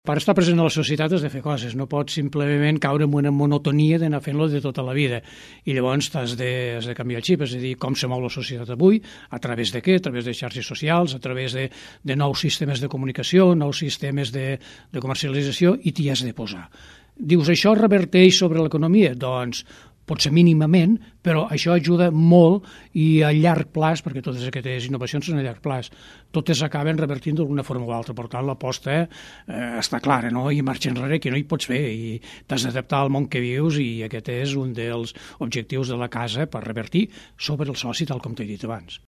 Per estar present a la societat has de fer coses, no pots simplement caure en una monotonia d'anar fent-lo de tota la vida. I llavors has de canviar el xip, és a dir, com se mou la societat avui, a través de què? A través de xarxes socials, a través de nous sistemes de comunicació, nous sistemes de comercialització, i t'hi has de posar. Dius, això reverteix sobre l'economia? Doncs potser mínimament, però això ajuda molt i a llarg plaç, perquè totes aquestes innovacions són a llarg plaç, totes acaben revertint d'alguna forma o altra. Per tant, l'aposta està clara, no? I marxa enrere que no hi pots fer, i t'has d'adaptar al món que vius, i aquest és un dels objectius de la casa per revertir sobre el soci, tal com t'he dit abans.